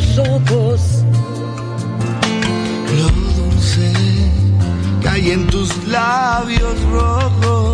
tus ojos, lo dulce que hay en tus labios rojos.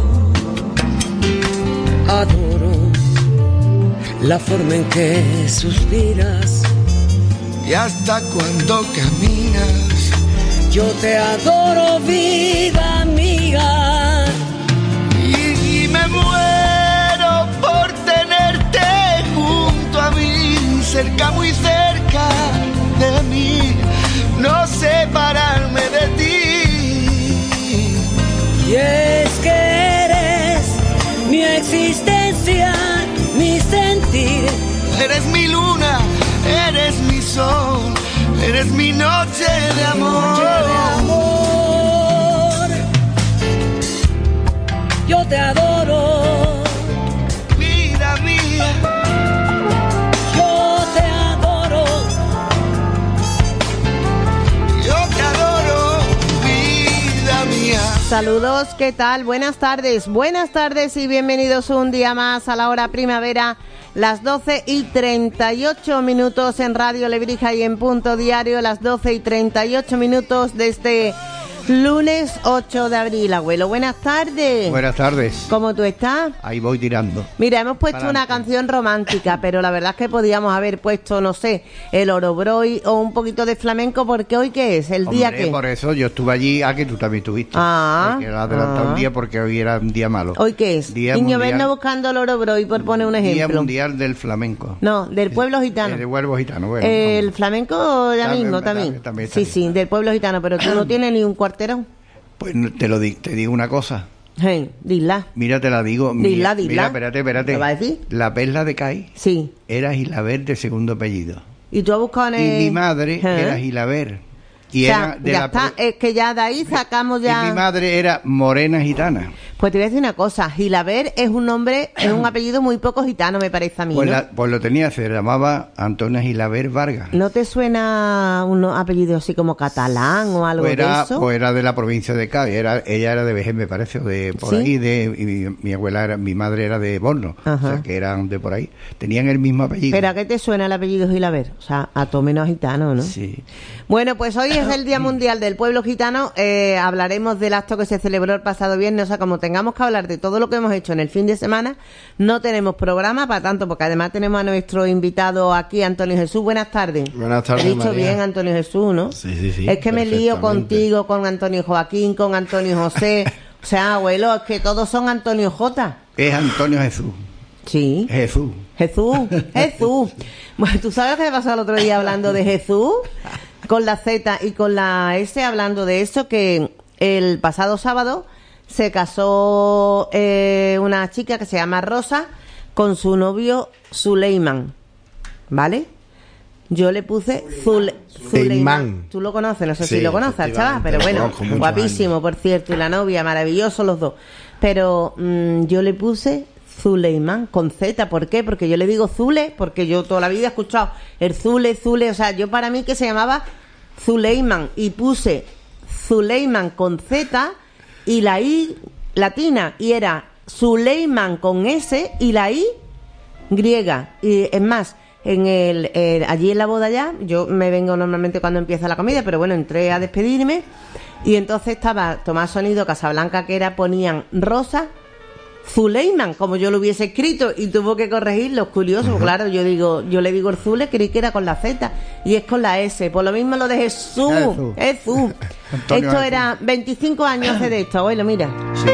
adoro la forma en que suspiras. Y hasta cuando caminas, Yo te adoro, vida mía. y me muero por tenerte junto a mí, cerca, muy cerca de mí, no separarme de ti. Y es que eres mi existencia, mi sentir. Eres mi luna, eres mi sol, eres mi noche de amor. Yo te adoro, Vida mía, yo te adoro. yo te adoro, vida mía. Saludos, ¿qué tal? Buenas tardes y bienvenidos un día más a la hora primavera, las 12:38 en Radio Lebrija y en Punto Diario, las 12:38 de este lunes 8 de abril. Abuelo, buenas tardes. Buenas tardes. ¿Cómo tú estás? Ahí voy tirando. Mira, hemos puesto Pa'lante. una canción romántica, pero la verdad es que podíamos haber puesto, no sé, el Orobroy o un poquito de flamenco, porque hoy ¿qué es? ¿El día Hombre, qué? por eso yo estuve allí, que tú también estuviste. Ah, que adelantado ah. un día porque hoy era un día malo. ¿Hoy qué es? Día Niño mundial- Berno buscando el Orobroy, por poner un Día ejemplo. Mundial del Flamenco. No, del pueblo gitano. De Huelvo Gitano, bueno. El flamenco ya También, mismo también, también. también, Sí, también. sí, del pueblo gitano, pero tú no tienes ni un cuarterón. Pues te digo una cosa. Hey, dila. Mira, te la digo. Dila. Mira, espérate. ¿Lo vas a decir? La perla de Cádiz Sí. era Gilaber de segundo apellido. Y tú has buscado en Y el... mi madre era Gilaber. Y o sea, era de ya la está, es que ya de ahí sacamos Y ya... mi madre era morena gitana. Pues te voy a decir una cosa, Gilaber es un nombre, es un apellido muy poco gitano, me parece a mí, Pues, ¿no? pues lo tenía, se llamaba Antonia Gilaber Vargas. ¿No te suena un apellido así como catalán o algo de eso? Pues era de la provincia de Cádiz, ella era de Vejer, me parece, o de por ¿Sí? ahí, y mi abuela mi madre era de Borno, Ajá. o sea que eran de por ahí, tenían el mismo apellido. ¿Pero a qué te suena el apellido Gilaber? O sea, a todo menos gitano, ¿no? Sí. Bueno, pues hoy es el Día Mundial del Pueblo Gitano. Hablaremos del acto que se celebró el pasado viernes. O sea, como tengamos que hablar de todo lo que hemos hecho en el fin de semana, no tenemos programa para tanto, porque además tenemos a nuestro invitado aquí, Antonio Jesús. Buenas tardes. Buenas tardes, He dicho María. bien, Antonio Jesús, ¿no? Sí, sí. Es que me lío perfectamente. contigo, con Antonio Joaquín, con Antonio José. O sea, abuelo, es que todos son Antonio J. Es Antonio Jesús. Sí. Jesús. Jesús. Bueno, ¿tú sabes qué me pasó el otro día hablando de Jesús? Con la Z y con la S, hablando de eso, que el pasado sábado se casó una chica que se llama Rosa con su novio Suleiman, ¿vale? Yo le puse Suleiman. Tú lo conoces, no sé si Sí, lo conoces, chaval, pero efectivamente, lo bueno, conozco muchos guapísimo, por cierto, y la novia, maravillosos los dos. Pero yo le puse Suleiman con Z, ¿por qué? Porque yo le digo Zule, porque yo toda la vida he escuchado el Zule, o sea, yo para mí que se llamaba Suleiman y puse Suleiman con Z y la I latina y era Suleiman con S y la I griega. Y es más, allí en la boda ya, yo me vengo normalmente cuando empieza la comida, pero bueno, entré a despedirme y entonces estaba Tomás Sonido Casablanca, que era, ponían Rosa Zuleiman, como yo lo hubiese escrito, y tuvo que corregirlo. Curioso, claro, yo le digo el Zule, creí que era con la Z y es con la S. Por lo mismo lo de Jesús. Antonio Esto Jesús. era 25 años hace de esto, abuelo, mira. Sí.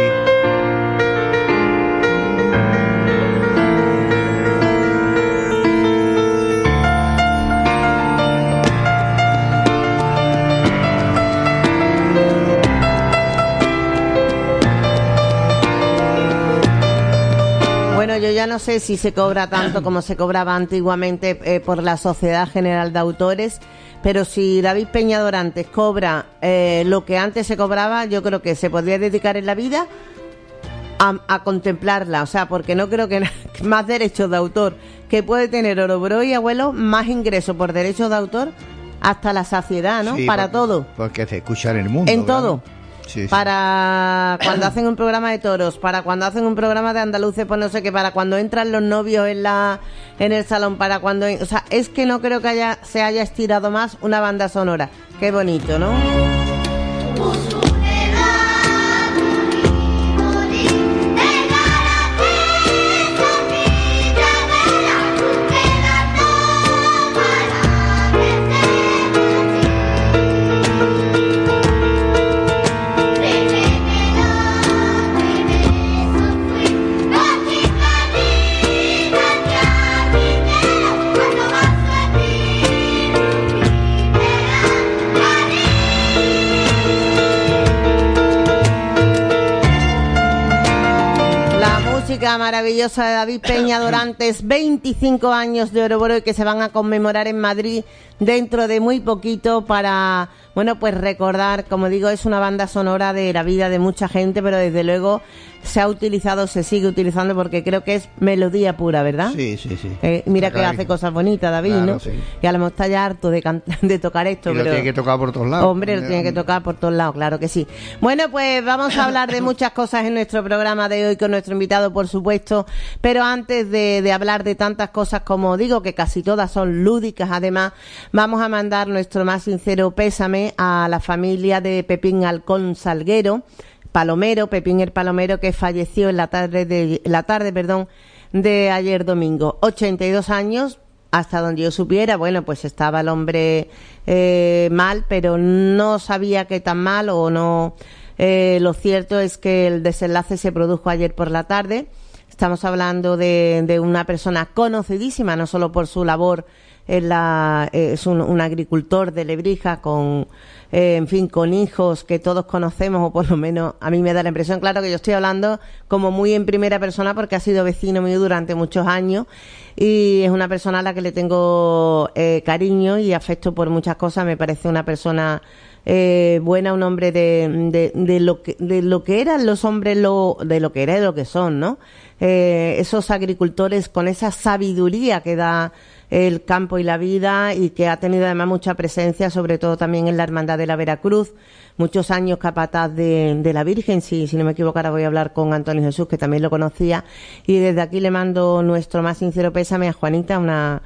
Bueno, yo ya no sé si se cobra tanto como se cobraba antiguamente por la Sociedad General de Autores, pero si David Peñador antes cobra lo que antes se cobraba, yo creo que se podría dedicar en la vida a contemplarla, o sea, porque no creo que más derechos de autor que puede tener Orobroy, abuelo, más ingresos por derechos de autor hasta la saciedad, ¿no? Sí, Para todo. Porque se escucha en el mundo. En claro. todo. Sí, sí. para cuando hacen un programa de toros, para cuando hacen un programa de andaluces, pues no sé qué, para cuando entran los novios en el salón, para cuando... O sea, es que no creo que se haya estirado más una banda sonora. Qué bonito, ¿no? Maravillosa de David Peña Dorantes, 25 años de Oroboro y que se van a conmemorar en Madrid dentro de muy poquito para, bueno, pues recordar, como digo, es una banda sonora de la vida de mucha gente, pero desde luego se ha utilizado, se sigue utilizando porque creo que es melodía pura, ¿verdad? Sí, sí, sí. Mira que hace cosas bonitas, David, claro, ¿no? Sí. Y a lo mejor está ya harto de tocar esto. Y pero lo tiene que tocar por todos lados. Hombre, lo tiene que tocar por todos lados, claro que sí. Bueno, pues vamos a hablar de muchas cosas en nuestro programa de hoy con nuestro invitado, por supuesto, pero antes de hablar de tantas cosas, como digo, que casi todas son lúdicas, además, vamos a mandar nuestro más sincero pésame a la familia de Pepín Halcón Salguero, Palomero, Pepín el Palomero, que falleció en la tarde de ayer domingo. 82 años, hasta donde yo supiera. Bueno, pues estaba el hombre mal, pero no sabía que tan mal o no. Lo cierto es que el desenlace se produjo ayer por la tarde. Estamos hablando de una persona conocidísima, no solo por su labor es un agricultor de Lebrija con en fin, con hijos que todos conocemos, o por lo menos a mí me da la impresión, claro que yo estoy hablando como muy en primera persona porque ha sido vecino mío durante muchos años y es una persona a la que le tengo cariño y afecto por muchas cosas. Me parece una persona buena, un hombre de lo que eran los hombres, de lo que era y de lo que son, ¿no? Esos agricultores con esa sabiduría que da el campo y la vida, y que ha tenido además mucha presencia, sobre todo también en la Hermandad de la Veracruz, muchos años capataz de la Virgen. Si no me equivoco, ahora voy a hablar con Antonio Jesús, que también lo conocía, y desde aquí le mando nuestro más sincero pésame a Juanita, una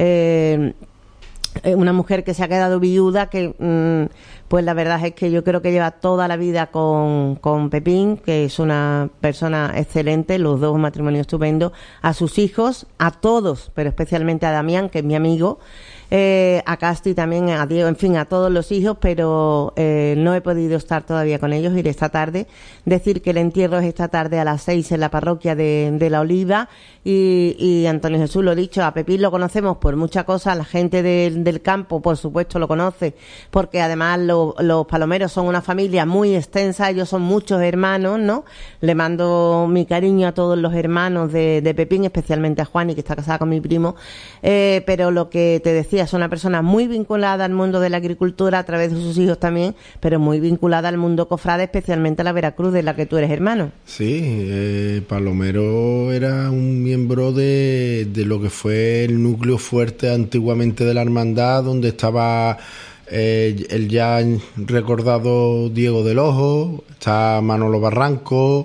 mujer que se ha quedado viuda, que pues la verdad es que yo creo que lleva toda la vida con Pepín, que es una persona excelente, los dos matrimonios estupendos, a sus hijos, a todos, pero especialmente a Damián, que es mi amigo, a Casti también, a Diego, en fin, a todos los hijos, pero no he podido estar todavía con ellos, iré esta tarde. Decir que el entierro es esta tarde a las 6 en la parroquia de La Oliva, y Antonio Jesús, lo dicho, a Pepín lo conocemos por muchas cosas, la gente del campo por supuesto lo conoce, porque además los palomeros son una familia muy extensa, ellos son muchos hermanos, ¿no? Le mando mi cariño a todos los hermanos de Pepín, especialmente a Juani, que está casada con mi primo, pero lo que te decía, es una persona muy vinculada al mundo de la agricultura a través de sus hijos también, pero muy vinculada al mundo cofrade, especialmente a la Veracruz, de la que tú eres hermano. Sí, Palomero era un miembro de lo que fue el núcleo fuerte antiguamente de la hermandad, donde estaba el ya recordado Diego del Ojo, está Manolo Barranco,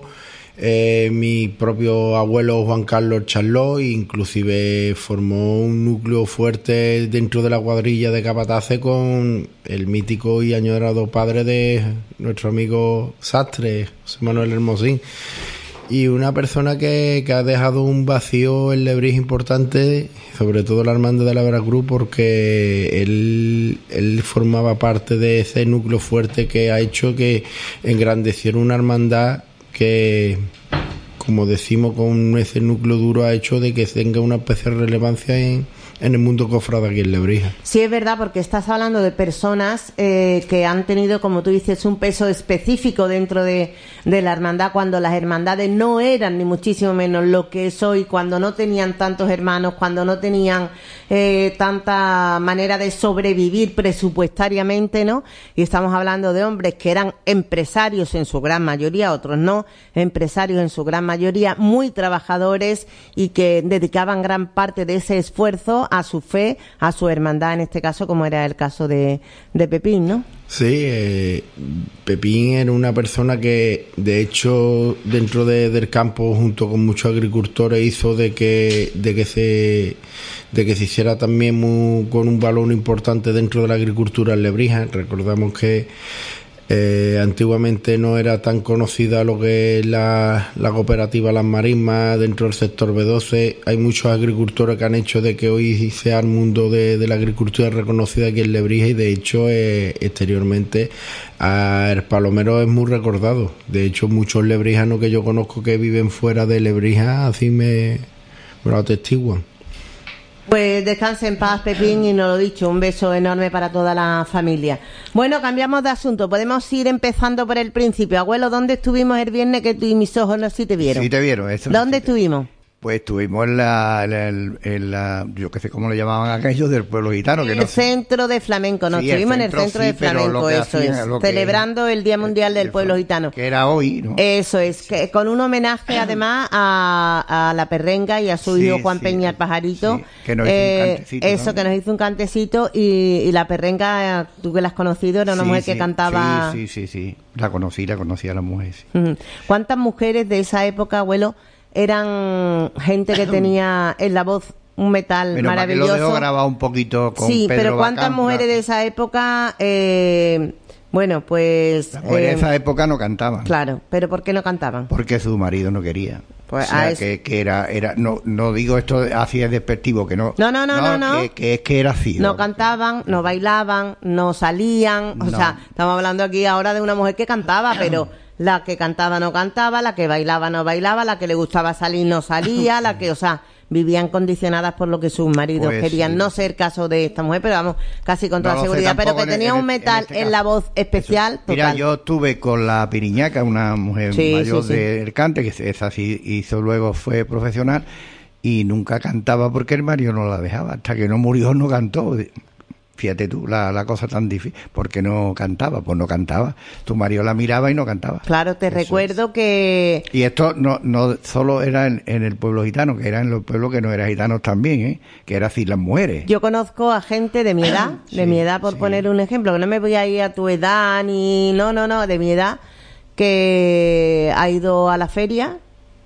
mi propio abuelo Juan Carlos Charlot, inclusive formó un núcleo fuerte dentro de la cuadrilla de capataces con el mítico y añorado padre de nuestro amigo Sastre, José Manuel Hermosín, y una persona que ha dejado un vacío en Lebrija importante, sobre todo la hermandad de la Veracruz, porque él formaba parte de ese núcleo fuerte que ha hecho que engrandeciera una hermandad que, como decimos, con ese núcleo duro ha hecho de que tenga una especial relevancia en el mundo cofrade aquí en Lebrija. Sí, es verdad, porque estás hablando de personas que han tenido, como tú dices, un peso específico dentro de la hermandad, cuando las hermandades no eran ni muchísimo menos lo que es hoy, cuando no tenían tantos hermanos, cuando no tenían tanta manera de sobrevivir presupuestariamente, ¿no? Y estamos hablando de hombres que eran empresarios en su gran mayoría, otros no, empresarios en su gran mayoría, muy trabajadores, y que dedicaban gran parte de ese esfuerzo a su fe, a su hermandad, en este caso, como era el caso de Pepín, ¿no? Sí, Pepín era una persona que, de hecho, dentro del campo, junto con muchos agricultores, hizo de que se hiciera también con un valor importante dentro de la agricultura en Lebrija. Recordamos que antiguamente no era tan conocida lo que es la cooperativa Las Marismas dentro del sector B12. Hay muchos agricultores que han hecho de que hoy sea el mundo de la agricultura reconocida aquí en Lebrija, y de hecho exteriormente el Palomero es muy recordado. De hecho, muchos lebrijanos que yo conozco que viven fuera de Lebrija así me lo atestiguan. Pues descanse en paz, Pepín, y no lo dicho, un beso enorme para toda la familia. Bueno, cambiamos de asunto, podemos ir empezando por el principio. Abuelo, ¿dónde estuvimos el viernes que tú y mis ojos no sí te vieron? Sí te vieron. Eso ¿Dónde sí estuvimos? Pues estuvimos en la, yo qué sé cómo le llamaban aquellos del pueblo gitano. Que el no sé. centro de flamenco, nos estuvimos en el centro de flamenco, eso es, celebrando el Día Mundial del Pueblo Gitano. Que era hoy, ¿no? Eso es, que con un homenaje además a la perrenga y a su hijo Juan Peña, el pajarito. Sí, que nos hizo un cantecito. Eso, que nos hizo un cantecito, y la perrenga, tú que la has conocido, era una mujer que cantaba... Sí, la conocí a la mujer, sí. ¿Cuántas mujeres de esa época, abuelo, eran gente que tenía en la voz un metal maravilloso? Lo dejo grabado un poquito con sí, Pedro pero ¿cuántas Bacán, mujeres de esa época? Bueno, pues... Las mujeres de esa época no cantaban. Claro, ¿pero por qué no cantaban? Porque su marido no quería. Pues o sea, que era no digo esto así es despectivo, que no. No. Que es que era así. No cantaban, no bailaban, no salían. O sea, estamos hablando aquí ahora de una mujer que cantaba, pero la que cantaba no cantaba, la que bailaba no bailaba, la que le gustaba salir no salía, la que, o sea, vivían condicionadas por lo que sus maridos pues querían. Sí. No ser caso de esta mujer, pero vamos, casi con toda seguridad, pero que tenía un metal en la voz especial. Mira, yo estuve con la Piriñaca, una mujer mayor del cante, que esa sí hizo, luego fue profesional, y nunca cantaba porque el marido no la dejaba. Hasta que no murió no cantó. Fíjate tú, la cosa tan difícil. ¿Por qué no cantaba? Pues no cantaba. Tu marido la miraba y no cantaba. Claro, te recuerdo que... Y esto no solo era en el pueblo gitano, que era en los pueblos que no eran gitanos también, que era así las mujeres. Yo conozco a gente de mi edad, por poner un ejemplo, que no me voy a ir a tu edad ni... No, de mi edad, que ha ido a la feria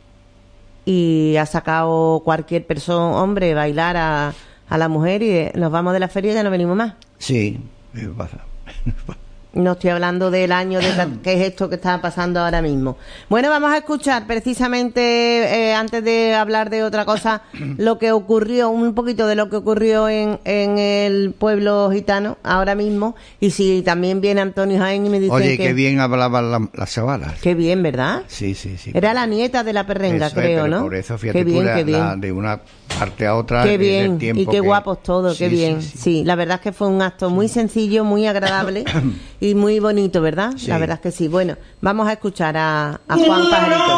y ha sacado cualquier persona, hombre, bailar a la mujer, y nos vamos de la feria y ya no venimos más. Sí, me pasa. No estoy hablando del año que es esto que está pasando ahora mismo. Bueno, vamos a escuchar precisamente, antes de hablar de otra cosa, lo que ocurrió, un poquito de lo que ocurrió en el pueblo gitano ahora mismo. Y si también viene Antonio Jaén y me dice Oye, qué bien hablaban las chavalas. Qué bien, ¿verdad? Sí. Era la nieta de la perrenga, eso creo, pero ¿no? por eso, fíjate, qué bien. de una parte a otra. Qué bien, el tiempo y qué guapos todos, qué bien. Sí. Sí, la verdad es que fue un acto muy sencillo, muy agradable y muy bonito, ¿verdad? Sí. La verdad es que sí. Bueno, vamos a escuchar a Juan Pajarito.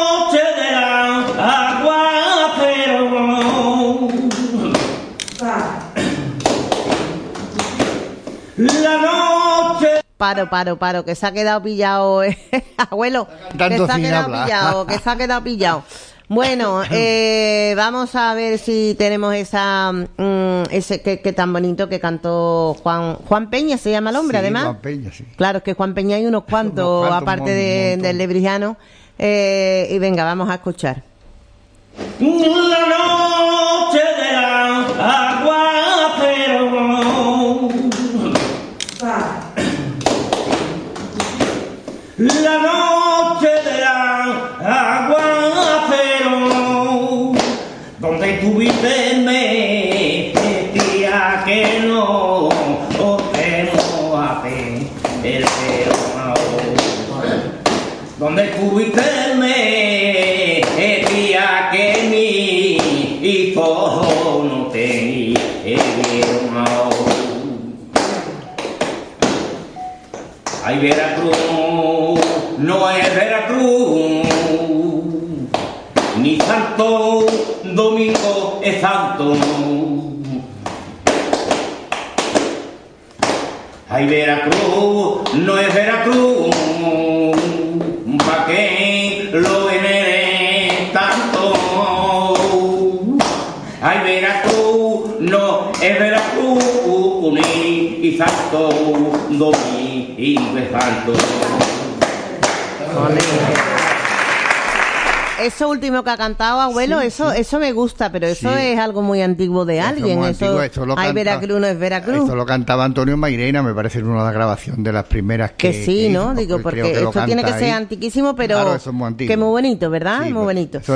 Paro, que se ha quedado pillado, abuelo, que se ha quedado pillado. Bueno, vamos a ver si tenemos ese que tan bonito que cantó Juan Peña, se llama el hombre, sí, además. Juan Peña, sí. Claro, es que Juan Peña hay unos cuantos, aparte del lebrijano. Y venga, vamos a escuchar. La noche de aguacero. La noche de aguacero, donde tuviste me decía que no te mojaste el pelo, donde tuviste me decía que mi hijo no te vieron. Ay, Veracruz no es Veracruz, ni Santo Domingo es santo. Ay, Veracruz no es Veracruz, pa' que lo veneren tanto. Ay, Veracruz no y santo, domingo es santo. Eso último que ha cantado, abuelo, eso me gusta, pero eso es algo muy antiguo de alguien. Eso hay Veracruz, no es Veracruz. Eso lo cantaba Antonio Mairena, me parece una grabación de las primeras que sí, que ¿no? Digo, porque esto tiene que ser antiquísimo, pero claro, eso es muy antiguo. Que muy bonito, ¿verdad? Sí, muy bonito. Eso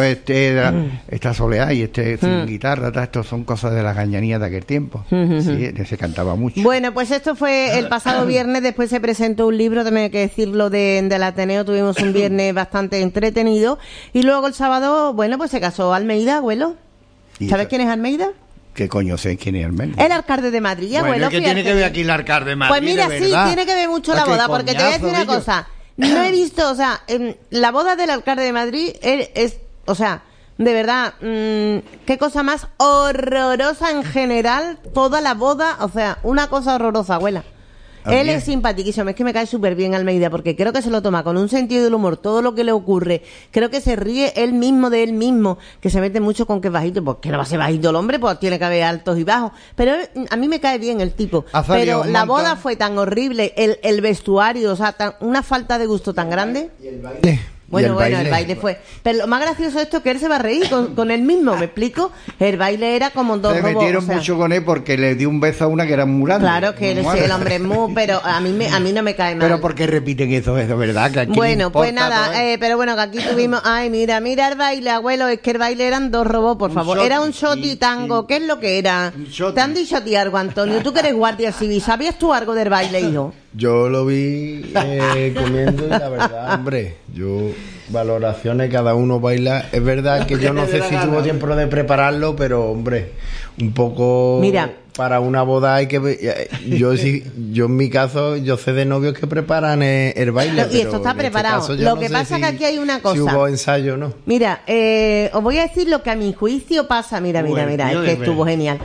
esta soleá y sin guitarra, esto son cosas de las gañanías de aquel tiempo. Sí, se cantaba mucho. Bueno, pues esto fue el pasado viernes, después se presentó un libro, también hay que decirlo, del Ateneo, tuvimos un viernes bastante entretenido, y luego el sábado, bueno, pues se casó Almeida, abuelo. ¿Sabes quién es Almeida? ¿Qué coño sé quién es Almeida? El alcalde de Madrid, bueno, abuelo. ¿qué tiene que ver aquí el alcalde de Madrid? Pues mira, sí, tiene que ver mucho la boda, porque te voy a decir una cosa. No he visto, o sea, la boda del alcalde de Madrid es o sea, de verdad, qué cosa más horrorosa en general, toda la boda, o sea, una cosa horrorosa, abuela. Él es simpaticísimo, es que me cae súper bien Almeida, porque creo que se lo toma con un sentido del humor, todo lo que le ocurre, creo que se ríe él mismo de él mismo, que se mete mucho con que es bajito, pues que no va a ser bajito el hombre, pues tiene que haber altos y bajos, pero a mí me cae bien el tipo, pero la boda fue tan horrible, el vestuario, o sea, una falta de gusto tan grande. ¿Y el baile? Bueno, el baile fue. Pero lo más gracioso de esto es que él se va a reír con él mismo, ¿me explico? El baile era como dos robos. Se metieron mucho con él porque le dio un beso a una que era muy grande. Claro que el hombre es muy, pero a mí no me cae mal. Pero ¿por qué repiten eso, verdad? Que aquí bueno, pues nada, pero bueno, que aquí tuvimos, ay, mira el baile, abuelo, es que el baile eran dos robos, por favor. Era un shot y tango, sí. ¿Qué es lo que era? ¿Te han dicho a ti algo, Antonio? Tú que eres guardia civil, ¿sabías tú algo del baile, hijo? Yo lo vi comiendo y la verdad, hombre, valoraciones, cada uno baila. Es verdad que yo no sé si tuvo tiempo de prepararlo, pero hombre, un poco. Mira, para una boda hay que yo en mi caso yo sé de novios que preparan el baile, y esto está preparado. Lo que pasa es que aquí hay una cosa. Si hubo ensayo, ¿no? Mira, os voy a decir lo que a mi juicio pasa. Mira, es que estuvo genial.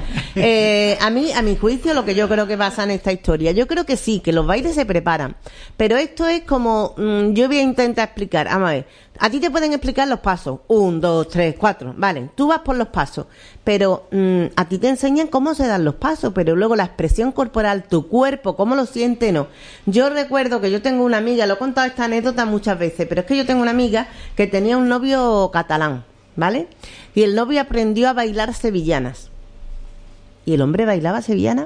A mi juicio lo que yo creo que pasa en esta historia, yo creo que sí, que los bailes se preparan, pero esto es como yo voy a intentar explicar. Vamos a ver, a ti te pueden explicar los pasos, 1, 2, 3, 4, vale, tú vas por los pasos, pero a ti te enseñan cómo se dan los pasos, pero luego la expresión corporal, tu cuerpo, cómo lo siente, no. Yo recuerdo que yo tengo una amiga, lo he contado esta anécdota muchas veces, pero es que yo tengo una amiga que tenía un novio catalán, ¿vale? Y el novio aprendió a bailar sevillanas. Y el hombre bailaba sevillana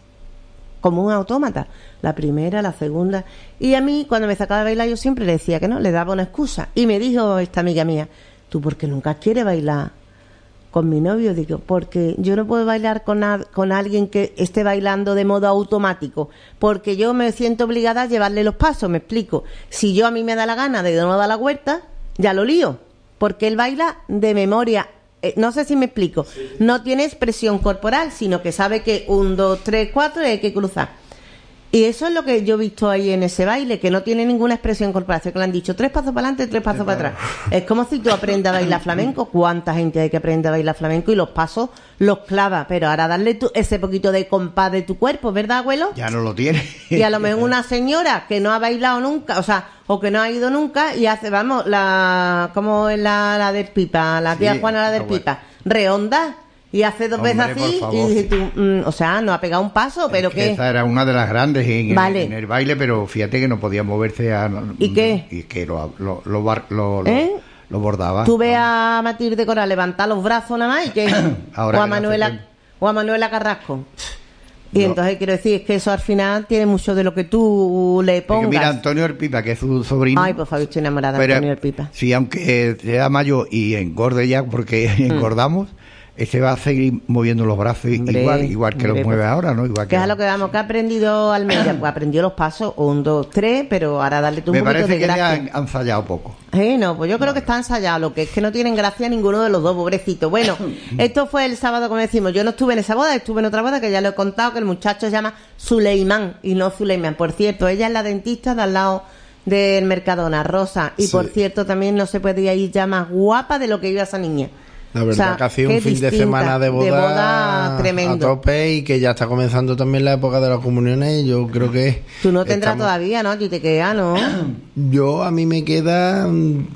como un autómata, la primera, la segunda, y a mí cuando me sacaba de bailar yo siempre le decía que no, le daba una excusa, y me dijo esta amiga mía, ¿tú por qué nunca quieres bailar con mi novio? Digo, porque yo no puedo bailar con alguien que esté bailando de modo automático, porque yo me siento obligada a llevarle los pasos, me explico, si yo a mí me da la gana de no dar la vuelta, ya lo lío, porque él baila de memoria. No sé si me explico. Sí. No tiene expresión corporal, sino que sabe que 1, 2, 3, 4 y hay que cruzar. Y eso es lo que yo he visto ahí en ese baile, que no tiene ninguna expresión corporal. Que le han dicho 3 pasos para adelante, 3 pasos para atrás. Es como si tú aprendas a bailar flamenco. ¿Cuánta gente hay que aprender a bailar flamenco? Y los pasos los clava. Pero ahora darle ese poquito de compás de tu cuerpo, ¿verdad, abuelo? Ya no lo tiene. Y a lo mejor una señora que no ha bailado nunca, o que no ha ido nunca y hace, vamos, como es la del Pipa, la tía Juana, la del Pipa, redonda, y hace 2 veces así, y dices tú, no ha pegado un paso, pero que esa era una de las grandes en el baile, pero fíjate que no podía moverse ¿y qué? Y que lo bordaba. Tú ves a Matilde Coral levantar los brazos nada más y que o a Manuela Carrasco. Y entonces quiero decir, es que eso al final tiene mucho de lo que tú le pongas. Mira, Antonio El Pipa, que es su sobrino. Ay, por favor, estoy enamorada de Antonio El Pipa. Sí, aunque sea mayor y engorde ya, porque engordamos, ese va a seguir moviendo los brazos igual que los mueve ahora, ¿no? Igual que es a lo que vamos, que ha aprendido Almeida, pues aprendió los pasos 1, 2, 3, pero ahora darle tú un poquito de gracia. Me parece que le han ensayado poco. No, pues yo creo que está ensayado, lo que es que no tienen gracia ninguno de los dos, pobrecitos. Bueno, esto fue el sábado, como decimos, yo no estuve en esa boda, estuve en otra boda que ya lo he contado, que el muchacho se llama Suleimán y no Zuleimán. Por cierto, ella es la dentista de al lado del Mercadona, Rosa, y por cierto también no se podía ir ya más guapa de lo que iba esa niña. La verdad que ha sido un fin de semana de boda tremendo, a tope, y que ya está comenzando también la época de las comuniones. Yo creo que tú no tendrás todavía, ¿no? A ti te queda, ¿no? A mí me queda,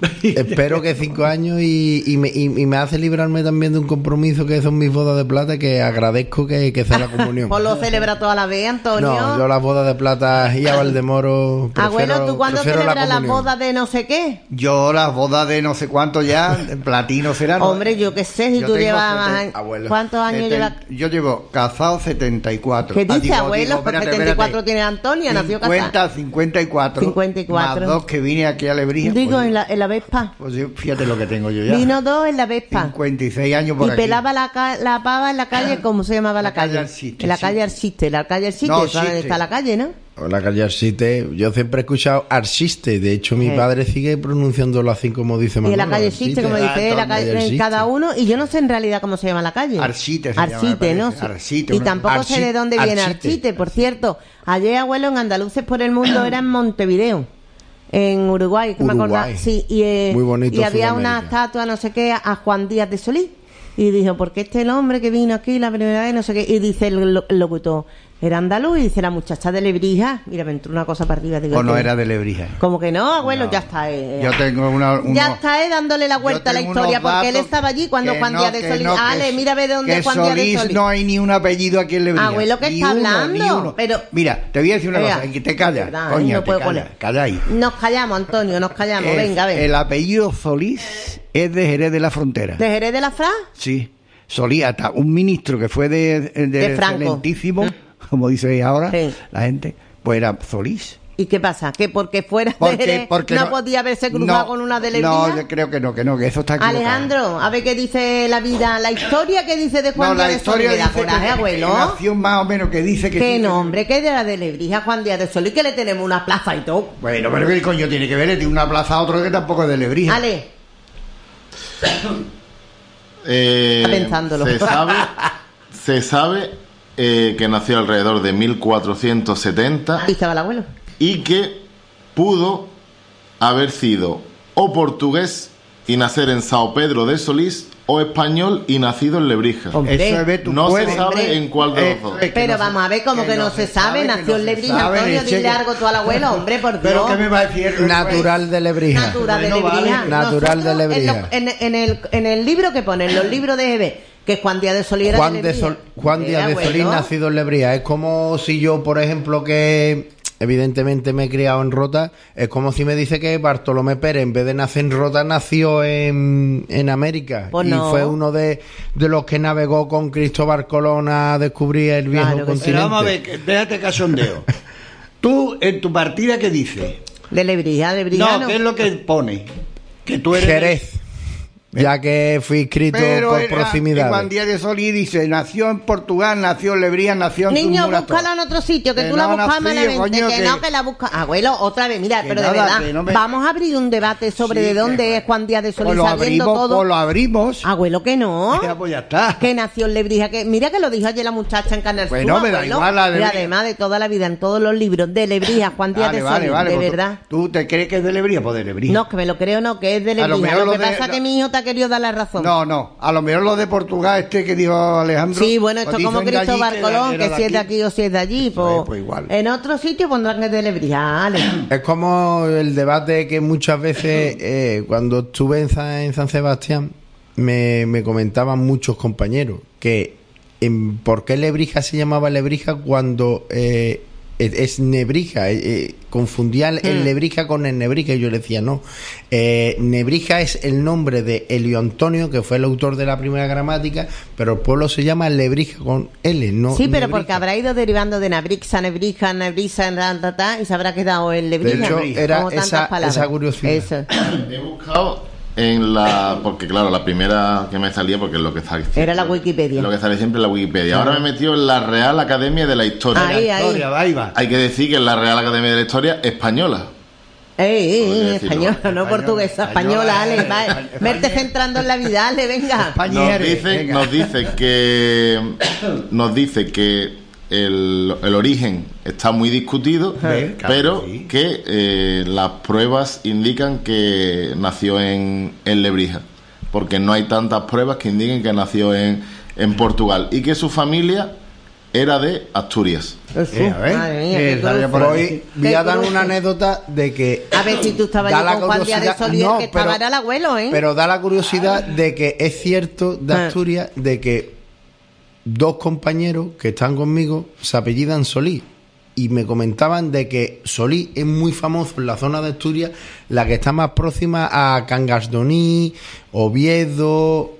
espero que 5 años y me hace librarme también de un compromiso que son mis bodas de plata, que agradezco que sea la comunión. Pues lo celebra toda la vez, Antonio. No, yo las bodas de plata y a Valdemoro Abuelo, ¿tú cuándo celebras las bodas de no sé qué? Yo las bodas de no sé cuánto ya, en platino será. Hombre, yo qué sé, si tú llevas más... ¿Cuántos años llevas? Yo llevo casado 74. ¿Qué dice, abuelo? Porque 74 tiene Antonia, nació casado. 54. 54. Dos que vine aquí a Lebrija. Digo, pues, en la Vespa. Pues fíjate lo que tengo yo ya. Vino 2 en la Vespa. 56 años por y aquí. Y pelaba la pava en la calle, ¿cómo se llamaba la calle? Arcite, en la calle Arciste. La calle Arciste, no, ¿dónde está la calle, no? La calle Arciste, yo siempre he escuchado Arciste, de hecho mi padre sigue pronunciándolo así como dice Manolo. Y la calle Arciste, como dice la calle, en cada uno, y yo no sé en realidad cómo se llama la calle. Arcite, ¿no? Arcite, y tampoco sé de dónde viene Arcite, por cierto. Ayer, abuelo, en Andaluces por el Mundo era en Montevideo, en Uruguay, que me acordaba. Sí, muy bonito. Y había una estatua, no sé qué, a Juan Díaz de Solís. Y dijo, porque este el hombre que vino aquí la primera vez, no sé qué. Y dice el locutor, era andaluz, y dice la muchacha de Lebrija. Mira, me entró una cosa partida. O no era de Lebrija. Como que no, abuelo, no. Ya está. Yo tengo ya está dándole la vuelta a la historia, porque él estaba allí cuando Juan Díaz de Solís. Ale, mira, ve de dónde es Juan Díaz de Solís. No hay ni un apellido aquí en Lebrija. Abuelo, ¿qué está hablando? Pero mira, te voy a decir una cosa, que te callas, coño, no calla ahí. Nos callamos, Antonio, nos callamos, venga, ven. El apellido Solís es de Jerez de la Frontera. ¿De Jerez de la Fra? Sí. Solís, hasta un ministro que fue de excelentísimo, como dice ahora la gente, pues era Solís. ¿Y qué pasa? ¿Que porque fuera de Jerez no podía haberse cruzado con una de Lebrija? No, creo que no, que eso está equivocado. Alejandro, a ver qué dice la vida, la historia que dice de Juan Díaz de Solís. La historia dice abuelo. Nació más o menos que dice que... ¿Qué nombre? Que de la de Lebrija, Juan Díaz de Solís, que le tenemos una plaza y todo. Bueno, pero ¿qué coño tiene que ver? Le tiene una plaza a otro que tampoco es de Lebrija. Ale. Está pensándolo. Se sabe que nació alrededor de 1470. Ahí estaba el abuelo. Y que pudo haber sido o portugués y nacer en Sao Pedro de Solís, o español y nacido en Lebrija. No se sabe en cuál de los dos. Pero vamos a ver, como que no se sabe, nació en Lebrija. Antonio, dile algo tú al abuelo, hombre, por Dios. ¿Pero qué me va a decir? Natural de Lebrija. Natural de Lebrija. Natural de Lebrija. En el libro que ponen, los libros de Ebe, que Juan Díaz de Solís era Juan Díaz de Solís nacido en Lebrija. Es como si yo, por ejemplo, que evidentemente me he criado en Rota, es como si me dice que Bartolomé Pérez, en vez de nacer en Rota, nació en América. Pues y no. Fue uno de los que navegó con Cristóbal Colón a descubrir el viejo continente. Pero vamos a ver, déjate cachondeo. Tú, en tu partida, ¿qué dices? De Lebrija, No, ¿qué es lo que pone? Que tú eres... Jerez. Ya que fui inscrito por proximidad. Juan Díaz de Solís dice, nació en Portugal, nació en Lebrija, nació en Niño, búscala en otro sitio, que tú la buscas malamente, que la buscas. Abuelo, otra vez, mira, pero de verdad, vamos a abrir un debate sobre de dónde es Juan Díaz de Solís, sabiendo todo. Pues lo abrimos. Abuelo, que no. Pues ya está. Que nació en Lebrija, que mira que lo dijo ayer la muchacha en Canal Sur. Bueno, me da igual la de... Y además de toda la vida, en todos los libros de Lebrija, Juan Díaz de Solís, de verdad. ¿Tú te crees que es de Lebrija? Pues de Lebrija. No, que me lo creo, no, que es de Lebrija. Lo que pasa es que mi hijo te ha querido dar la razón. No, a lo mejor lo de Portugal que dijo Alejandro. Sí, bueno, esto como Cristóbal Colón, que si es de aquí o si es de allí, pues igual. En otro sitio pondrán que es de Lebrija, Ale. Es como el debate que muchas veces, cuando estuve en San Sebastián, me comentaban muchos compañeros que ¿por qué Lebrija se llamaba Lebrija cuando es Nebrija? Confundía el Lebrija con el Nebrija, y yo le decía no. Nebrija es el nombre de Elio Antonio, que fue el autor de la primera gramática, pero el pueblo se llama Lebrija con L, no. Sí, pero Nebrija. Porque habrá ido derivando de Nabrixa, Nebrija, Nebrisa, y se habrá quedado el Lebrija. De hecho, era esa curiosidad. Eso. He buscado porque claro, la primera que me salía, porque es lo que sale siempre, era la Wikipedia. Lo que sale siempre en la Wikipedia. Ahora me he metido en la Real Academia de la Historia. Ahí. Hay que decir que es la Real Academia de la Historia española. Española, no portuguesa, española, Ale. Verte centrando en la vida, Ale, venga. Nos dice que el origen está muy discutido, pero que las pruebas indican que nació en Lebrija, porque no hay tantas pruebas que indiquen que nació en Portugal, y que su familia era de Asturias. Voy a dar una anécdota de que... A ver si tú estabas allí con Juan Díaz de Solís, que estaba el abuelo, ¿eh? Pero da la curiosidad de que es cierto de Asturias, de que 2 compañeros que están conmigo se apellidan Solís. Y me comentaban de que Solís es muy famoso en la zona de Asturias, la que está más próxima a Cangasdoní, Oviedo.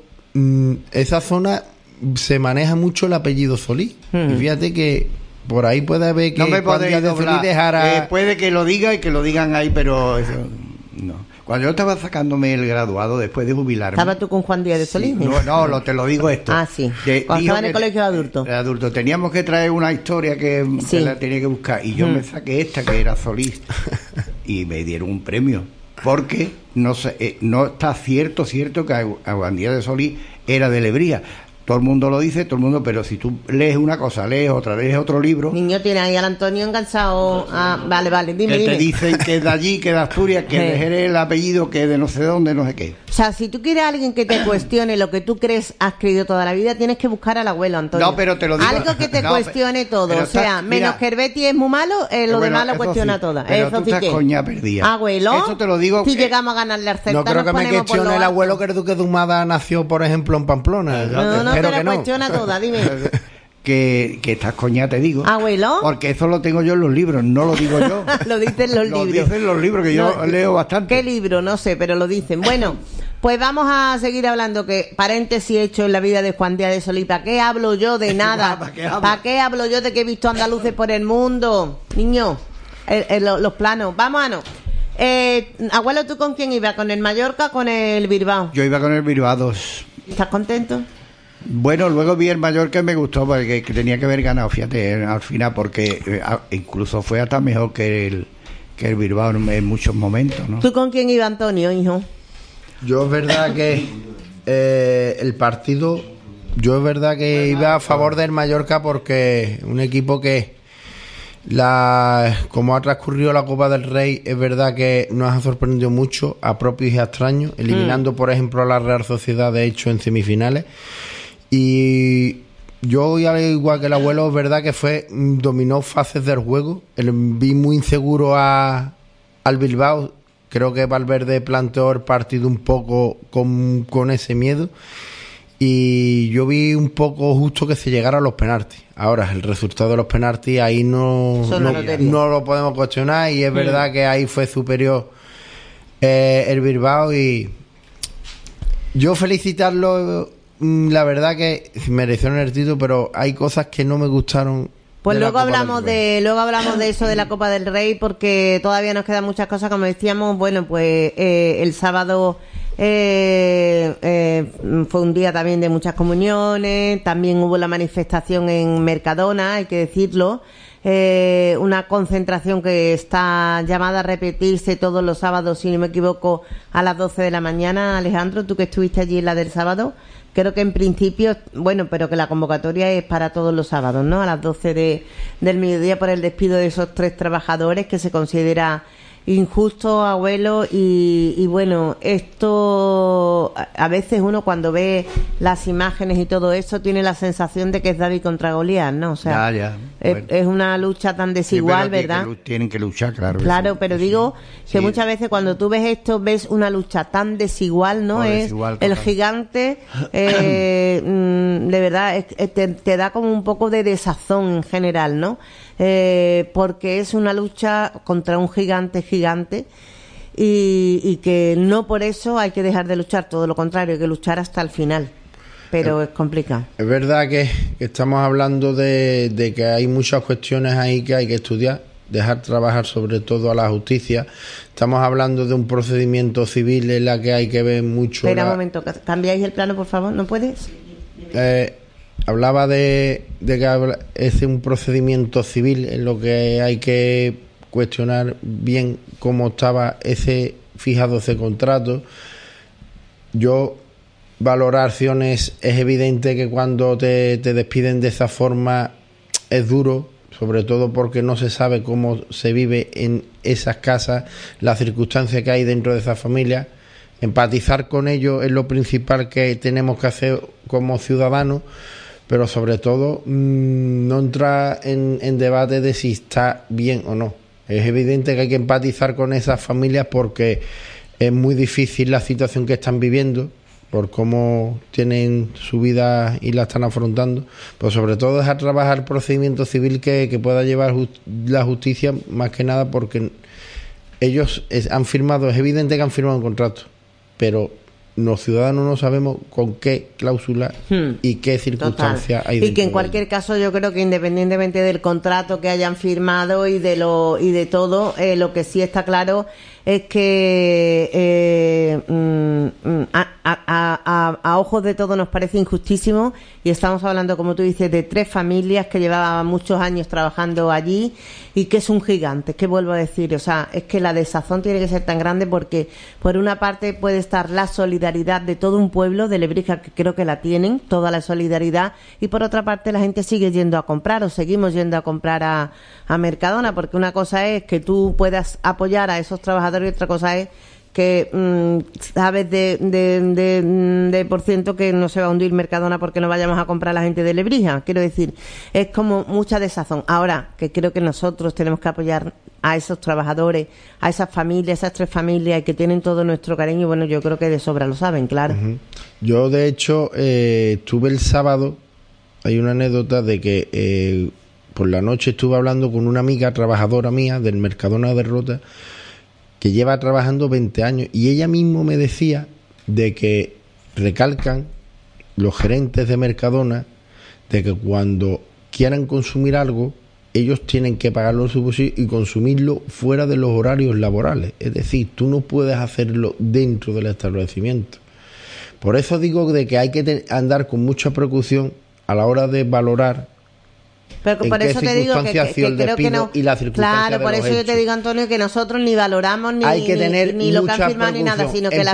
Esa zona se maneja mucho el apellido Solís. Y fíjate que por ahí puede haber que no me podéis doblar. Dejara... puede que lo diga y que lo digan ahí, pero eso, no. Cuando yo estaba sacándome el graduado después de jubilarme... ¿Estabas tú con Juan Díaz de Solís? Sí, no, te lo digo esto. Sí. Cuando estaba en el colegio de adultos. De adultos. Teníamos que traer una historia que la tenía que buscar. Y yo me saqué esta, que era Solís. Y me dieron un premio. Porque no está cierto que a Juan Díaz de Solís era de Lebría. Todo el mundo lo dice, pero si tú lees una cosa, lees otra, lees otro libro... Niño, tiene ahí al Antonio enganchado... Vale, dime. Te dicen que es de allí, que es de Asturias, que de Jerez el apellido, que de no sé dónde, no sé qué. O sea, si tú quieres a alguien que te cuestione lo que tú crees has creído toda la vida, tienes que buscar al abuelo, Antonio. No, pero te lo digo... Algo que te cuestione todo. O sea, menos que Herbeti es muy malo, lo demás lo cuestiona toda. Pero tú estás coña perdida. Abuelo, eso te lo digo... Si llegamos a ganarle al Celta, no creo que me cuestione el abuelo que el duque de Humada nació, por ejemplo, en Pamplona. No te la cuestiona toda, dime. Que estás coña, te digo. ¿Abuelo? Porque eso lo tengo yo en los libros, no lo digo yo. Lo dicen los libros. Lo dicen los libros, que yo leo bastante. ¿Qué libro? No sé, pero lo dicen. Bueno, pues vamos a seguir hablando, que paréntesis he hecho en la vida de Juan Díaz de Solís. ¿Para qué hablo yo de nada? ¿Para qué hablo yo de que he visto andaluces por el mundo? Niño, los planos. Vámonos. Abuelo, ¿tú con quién ibas? ¿Con el Mallorca o con el Bilbao? Yo iba con el Bilbao 2. ¿Estás contento? Bueno, luego vi el Mallorca y me gustó porque tenía que haber ganado, fíjate, al final, porque incluso fue hasta mejor que el Bilbao en muchos momentos, ¿no? ¿Tú con quién ibas, Antonio, hijo? Yo es verdad que el partido, iba a favor del Mallorca, porque un equipo que como ha transcurrido la Copa del Rey, es verdad que nos ha sorprendido mucho a propios y a extraños, eliminando por ejemplo a la Real Sociedad, de hecho, en semifinales. Y yo, al igual que el abuelo, es verdad que dominó fases del juego. Vi muy inseguro al Bilbao. Creo que Valverde planteó el partido un poco con ese miedo. Y yo vi un poco justo que se llegara a los penaltis. Ahora, el resultado de los penaltis, ahí no lo podemos cuestionar. Y es verdad que ahí fue superior el Bilbao. Y yo felicitarlo... La verdad que merecieron el título, pero hay cosas que no me gustaron. Pues luego hablamos de eso de la Copa del Rey, porque todavía nos quedan muchas cosas, como decíamos. Bueno, pues el sábado fue un día también de muchas comuniones. También hubo la manifestación en Mercadona, hay que decirlo. Una concentración que está llamada a repetirse todos los sábados, si no me equivoco, a las 12 de la mañana. Alejandro, tú que estuviste allí en la del sábado, creo que en principio, pero que la convocatoria es para todos los sábados, ¿no? A las 12 del mediodía, por el despido de esos 3 trabajadores que se considera injusto, abuelo. Y bueno, esto a veces uno cuando ve las imágenes y todo eso tiene la sensación de que es David contra Goliat, ¿no? O sea, bueno, es una lucha tan desigual, sí, ¿verdad? Tienen que luchar, claro. Claro, pero digo que muchas veces cuando tú ves esto, ves una lucha tan desigual, ¿no? Es desigual, el gigante, de verdad, te da como un poco de desazón en general, ¿no? Porque es una lucha contra un gigante y que no por eso hay que dejar de luchar, todo lo contrario, hay que luchar hasta el final, pero es complicado. Es verdad que estamos hablando de que hay muchas cuestiones ahí que hay que estudiar, dejar trabajar sobre todo a la justicia. Estamos hablando de un procedimiento civil en la que hay que ver mucho... Espera un momento, ¿cambiáis el plano, por favor? ¿No puedes? Hablaba de que es un procedimiento civil en lo que hay que cuestionar bien cómo estaba fijado ese contrato. Yo, valoraciones, es evidente que cuando te despiden de esa forma es duro, sobre todo porque no se sabe cómo se vive en esas casas, las circunstancias que hay dentro de esa familia. Empatizar con ellos es lo principal que tenemos que hacer como ciudadanos, pero sobre todo no entra en debate de si está bien o no. Es evidente que hay que empatizar con esas familias porque es muy difícil la situación que están viviendo, por cómo tienen su vida y la están afrontando, pero sobre todo dejar trabajar el procedimiento civil que pueda llevar la justicia, más que nada porque ellos han firmado, es evidente que han firmado un contrato, pero los ciudadanos no sabemos con qué cláusula y qué circunstancias hay. Y que en cualquier caso yo creo que independientemente del contrato que hayan firmado y de todo, lo que sí está claro es que a ojos de todos nos parece injustísimo, y estamos hablando, como tú dices, de 3 familias que llevaban muchos años trabajando allí y que es un gigante, que vuelvo a decir, o sea, es que la desazón tiene que ser tan grande porque por una parte puede estar la solidaridad de todo un pueblo de Lebrija, que creo que la tienen, toda la solidaridad, y por otra parte la gente sigue yendo a comprar, o seguimos yendo a comprar a Mercadona, porque una cosa es que tú puedas apoyar a esos trabajadores y otra cosa es que sabes de por ciento que no se va a hundir Mercadona porque no vayamos a comprar a la gente de Lebrija. Quiero decir, es como mucha desazón. Ahora, que creo que nosotros tenemos que apoyar a esos trabajadores, a esas familias, esas 3 familias que tienen todo nuestro cariño, bueno, yo creo que de sobra lo saben, claro. Yo, de hecho, estuve el sábado, hay una anécdota de que por la noche estuve hablando con una amiga trabajadora mía del Mercadona de Rota, que lleva trabajando 20 años, y ella mismo me decía de que recalcan los gerentes de Mercadona de que cuando quieran consumir algo, ellos tienen que pagarlo en su bolsillo y consumirlo fuera de los horarios laborales. Es decir, tú no puedes hacerlo dentro del establecimiento. Por eso digo de que hay que andar con mucha precaución a la hora de valorar. Pero por eso te digo que creo que no. Y la claro, por eso yo te digo, Antonio, que nosotros ni valoramos ni lo que han firmado ni nada, sino que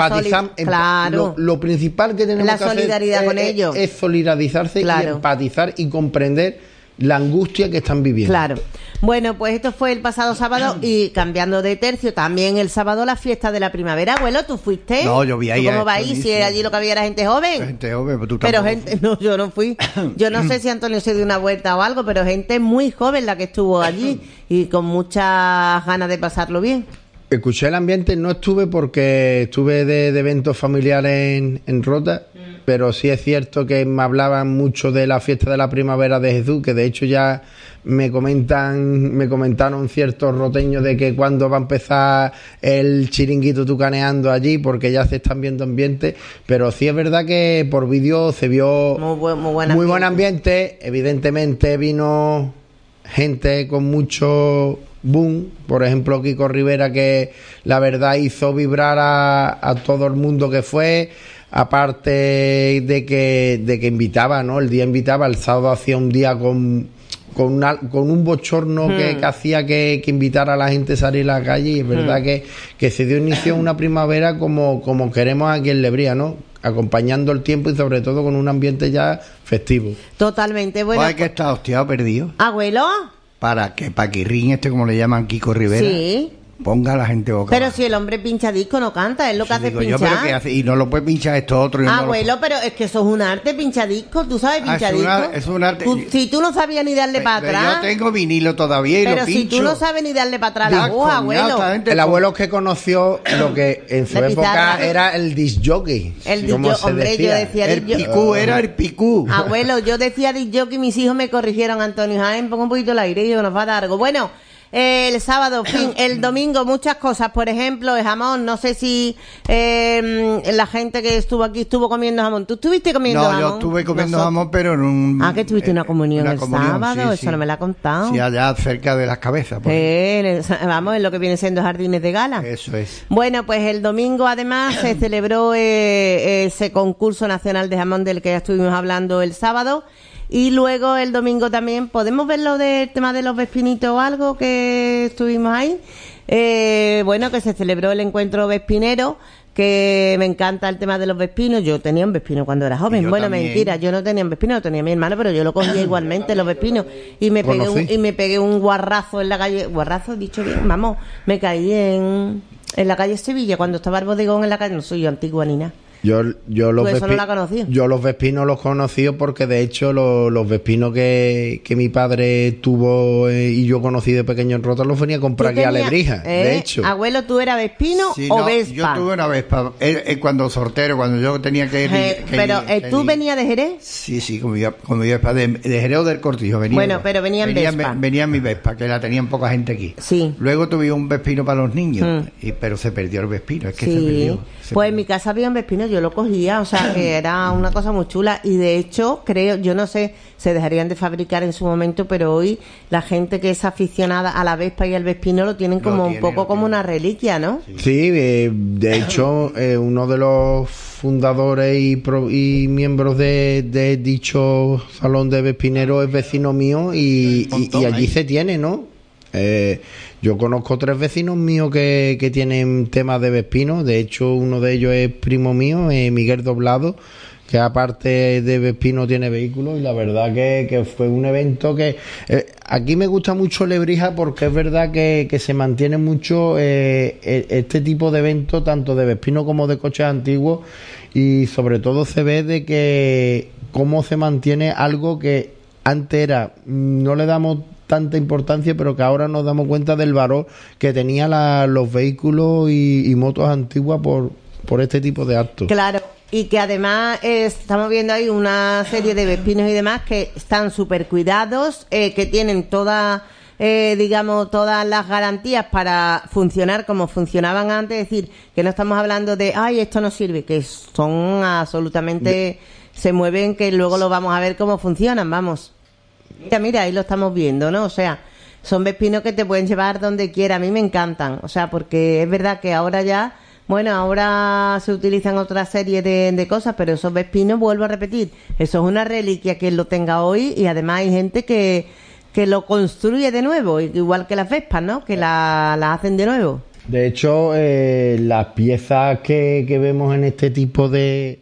claro, lo principal que tenemos la solidaridad que hacer con ellos es solidarizarse, claro, y empatizar y comprender la angustia que están viviendo. Claro. Bueno, pues esto fue el pasado sábado, y cambiando de tercio, también el sábado la fiesta de la primavera. Abuelo, ¿tú fuiste? No, yo vi ahí. ¿Cómo va ahí? Si allí lo que había era gente joven. Gente joven, pero tú tampoco. Pero gente, no, yo no fui. Yo no sé si Antonio se dio una vuelta o algo, pero gente muy joven la que estuvo allí y con muchas ganas de pasarlo bien. Escuché el ambiente, no estuve porque estuve de eventos familiares en Rota, pero sí es cierto que me hablaban mucho de la fiesta de la primavera de Jesús, que de hecho ya me comentaron ciertos roteños de que cuando va a empezar el chiringuito tucaneando allí, porque ya se están viendo ambientes, pero sí es verdad que por vídeo se vio muy buen ambiente. Evidentemente vino gente con mucho boom, por ejemplo Kiko Rivera, que la verdad hizo vibrar a todo el mundo que fue, aparte de que invitaba, ¿no? El día invitaba, el sábado hacía un día con un bochorno que hacía que invitara a la gente a salir a la calle, y es verdad que se dio inicio a una primavera como queremos aquí en Lebrija, ¿no? Acompañando el tiempo y sobre todo con un ambiente ya festivo. Totalmente. Bueno, hay que estar hostiado perdido. Abuelo. Para que Paquirrín, como le llaman, Kiko Rivera, sí, ponga a la gente boca. Pero si el hombre pincha disco no canta, es lo que hace pinchar. Yo, pero ¿qué hace? Y no lo puede pinchar esto otro. Abuelo, pero es que eso es un arte, pincha disco. ¿Tú sabes pinchar disco? Es un arte. Si tú no sabías ni darle para atrás. Yo tengo vinilo todavía y pero lo pincho. Pero si tú no sabes ni darle para atrás la aguja, abuelo. El abuelo que conoció lo que en su época era el disc jockey. El disc jockey, hombre, yo decía el picú, era el picú. Abuelo, yo decía disc jockey, mis hijos me corrigieron, Antonio Jaén, pongo un poquito el aire y yo nos va a dar algo. Bueno, el sábado, fin, el domingo muchas cosas, por ejemplo el jamón, no sé si la gente que estuvo aquí estuvo comiendo jamón. ¿Tú estuviste comiendo jamón? No, yo estuve comiendo jamón, pero en un... Ah, que tuviste una comunión el sábado, sí, eso no me la ha contado. Sí, allá cerca de las cabezas. Vamos, en lo que viene siendo Jardines de Gala. Eso es. Bueno, pues el domingo además se celebró ese concurso nacional de jamón del que ya estuvimos hablando el sábado. Y luego el domingo también, ¿podemos ver lo del tema de los vespinitos o algo que estuvimos ahí? Bueno, que se celebró el encuentro vespinero, que me encanta el tema de los vespinos. Yo tenía un vespino cuando era joven. Bueno, también. Mentira, yo no tenía un vespino, lo tenía mi hermano, pero yo lo cogía igualmente, los vespinos. Y me pegué un guarrazo en la calle. Guarrazo, dicho bien, vamos, me caí en la calle Sevilla, cuando estaba el bodegón en la calle. No soy yo antigua ni nada. Yo los eso no la conocí. Yo los Vespinos los conocí porque de hecho los Vespinos que mi padre tuvo y yo conocí de pequeño en Rota los venía a comprar aquí a Lebrija, de hecho. Abuelo, ¿tú eras Vespino o Vespa? Yo tuve una Vespa, cuando sortero, cuando yo tenía que ir... pero ¿tú venías de Jerez? Sí, como Vespa, de Jerez o del Cortijo. Bueno, pero venía en Vespa. Venía en mi Vespa, que la tenían poca gente aquí. Sí. Luego tuve un Vespino para los niños, pero se perdió el Vespino, es que se perdió. Pues en mi casa había un Vespino, yo lo cogía, o sea, que era una cosa muy chula y de hecho, creo, yo no sé, se dejarían de fabricar en su momento, pero hoy la gente que es aficionada a la Vespa y al Vespino lo tienen como un poco como una reliquia, ¿no? Sí, de hecho, uno de los fundadores y miembros de dicho salón de Vespinero es vecino mío y allí se tiene, ¿no? Yo conozco 3 vecinos míos que tienen temas de Vespino. De hecho, uno de ellos es primo mío, Miguel Doblado, que aparte de Vespino tiene vehículos. Y la verdad que fue un evento que... aquí me gusta mucho Lebrija porque es verdad que se mantiene mucho este tipo de eventos, tanto de Vespino como de coches antiguos. Y sobre todo se ve de que cómo se mantiene algo que antes era... No le damos tanta importancia, pero que ahora nos damos cuenta del valor que tenían los vehículos y motos antiguas por este tipo de actos. Claro, y que además estamos viendo ahí una serie de Vespinos y demás que están súper cuidados, que tienen todas las garantías para funcionar como funcionaban antes, es decir, que no estamos hablando de, ay, esto no sirve, que son absolutamente, se mueven, que luego lo vamos a ver cómo funcionan, vamos. Mira, ahí lo estamos viendo, ¿no? O sea, son Vespinos que te pueden llevar donde quiera. A mí me encantan, o sea, porque es verdad que ahora ya, bueno, ahora se utilizan otra serie de cosas, pero esos Vespinos, vuelvo a repetir, eso es una reliquia quien lo tenga hoy y además hay gente que lo construye de nuevo, igual que las Vespas, ¿no? Que las hacen de nuevo. De hecho, las piezas que vemos en este tipo de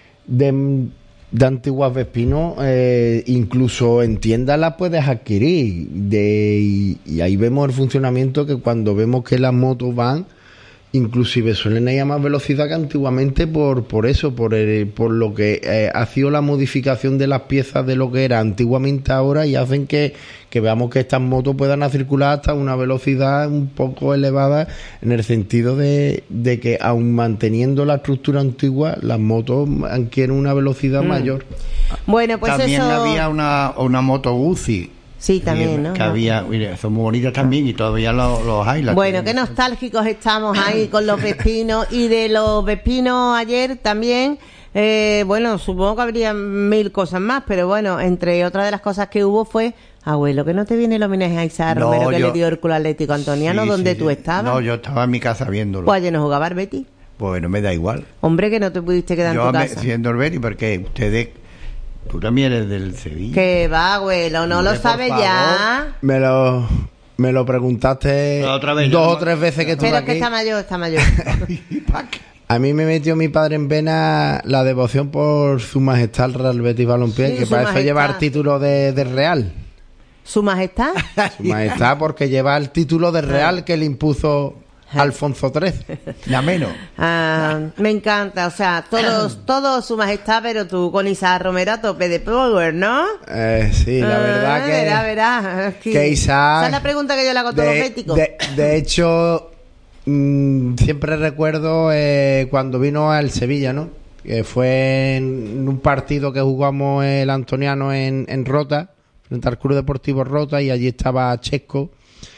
antiguas Vespinos, incluso en tiendas las puedes adquirir y ahí vemos el funcionamiento, que cuando vemos que las motos van, inclusive suelen ir a más velocidad que antiguamente por eso, por lo que ha sido la modificación de las piezas de lo que era antiguamente ahora, y hacen que veamos que estas motos puedan circular hasta una velocidad un poco elevada, en el sentido de que aun manteniendo la estructura antigua, las motos adquieren una velocidad mayor. Bueno, pues también eso... había una moto Guzzi. Sí, también, ¿no? Que había, mira, son muy bonitas también y todavía los hay. Bueno, qué nostálgicos estamos ahí con los Vespinos. Y de los Vespinos ayer también, bueno, supongo que habría 1000 cosas más, pero bueno, entre otras de las cosas que hubo fue, abuelo, que no te viene el homenaje a Isaac Romero que le dio el Club Atlético Antoniano, sí, donde tú estabas. No, yo estaba en mi casa viéndolo. Pues ayer no jugaba el Betis. Bueno, me da igual. Hombre, que no te pudiste quedar en tu casa. Siendo el Betis, porque ustedes... Tú también eres del Sevilla. Que va, abuelo, no lo sabes ya. Me lo preguntaste otra vez, 2 o 3 veces que estuve aquí. Pero que está mayor. A mí me metió mi padre en vena la devoción por Su Majestad el Real Betis Balompié, que para eso lleva el título de Real. ¿Su Majestad? Su Majestad, porque lleva el título de Real que le impuso Alfonso XIII. La menos. Me encanta, o sea, todos Su Majestad, pero tú con Isaac Romero a tope de power, ¿no? Sí, la verdad que... Verás. Que Isaac... Esa es la pregunta que yo le hago a todos los béticos. De hecho, siempre recuerdo cuando vino al Sevilla, ¿no? Que fue en un partido que jugamos el Antoniano en Rota, frente al Club Deportivo Rota, y allí estaba Chesco.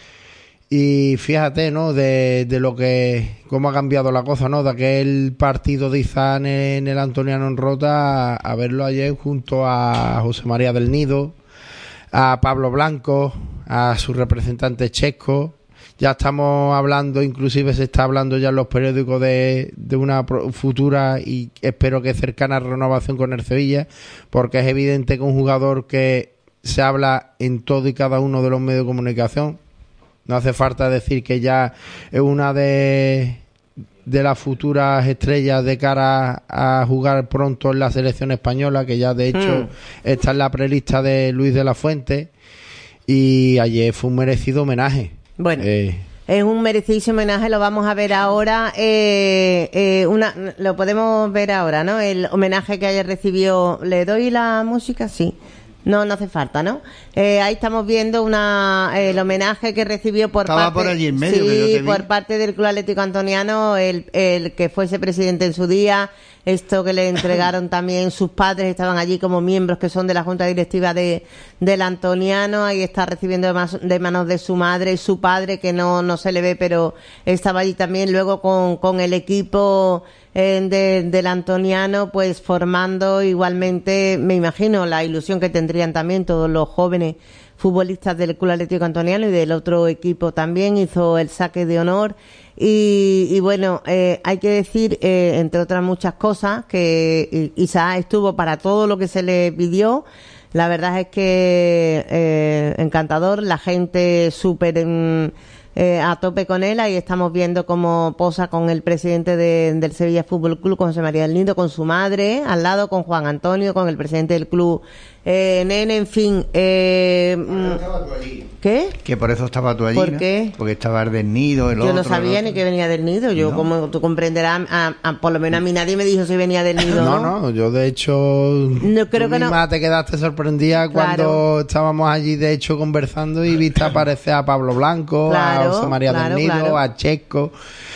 Y fíjate, ¿no? De lo que... cómo ha cambiado la cosa, ¿no? De aquel partido de Izán en el Antoniano en Rota a verlo ayer junto a José María del Nido, a Pablo Blanco, a su representante Chesco. Ya estamos hablando, inclusive se está hablando ya en los periódicos de una futura y espero que cercana renovación con el Sevilla, porque es evidente que un jugador que se habla en todo y cada uno de los medios de comunicación. No hace falta decir que ya es una de las futuras estrellas de cara a jugar pronto en la selección española, que ya de hecho está en la prelista de Luis de la Fuente, y ayer fue un merecido homenaje. Bueno, Es un merecidísimo homenaje, lo vamos a ver ahora. Lo podemos ver ahora, ¿no? El homenaje que ayer recibió. ¿Le doy la música? Sí. No hace falta, ¿no? Ahí estamos viendo el homenaje que recibió Estaba por allí en medio, sí, que yo te vi. por parte del Club Atlético Antoniano, el que fuese presidente en su día. Esto que le entregaron también sus padres, estaban allí como miembros que son de la junta directiva del Antoniano. Ahí está recibiendo de manos de su madre y su padre, que no se le ve, pero estaba allí también luego con el equipo del Antoniano, pues formando igualmente, me imagino, la ilusión que tendrían también todos los jóvenes futbolistas del Club Atlético Antoniano y del otro equipo también. Hizo el saque de honor y bueno, hay que decir, entre otras muchas cosas, que Isaac estuvo para todo lo que se le pidió. La verdad es que encantador, la gente súper a tope con él. Ahí estamos viendo cómo posa con el presidente del Sevilla Fútbol Club, con José María del Nido, con su madre al lado, con Juan Antonio, con el presidente del club, Nene, en fin. ¿Qué? Que por eso estaba tú allí, ¿Por ¿no? qué? Porque estaba el del Nido, Yo no sabía ni que venía del Nido. Yo, como tú comprenderás, por lo menos a mí nadie me dijo si venía del Nido. No, yo de hecho, no, creo tú que misma te quedaste sorprendida cuando estábamos allí, de hecho, conversando y viste aparecer a Pablo Blanco, a José María del Nido, a Checo.